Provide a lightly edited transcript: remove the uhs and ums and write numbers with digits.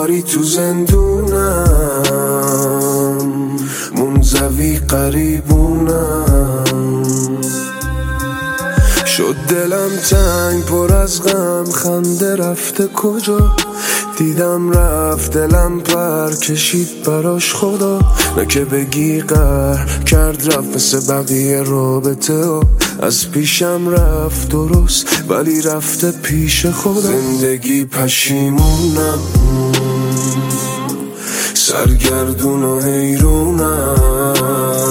کاری تو زندونم، منزوی قریبونم. شد دلم تنگ پر از غم، خنده رفته کجا؟ دیدم رفت دلم پر کشید براش خدا. نه که بگی قهر کرد رفت مثل بقیه رابطه ها، از پیشم رفت درست ولی رفته پیش خدا. زندگی پشیمونم، سرگردون و حیرونم.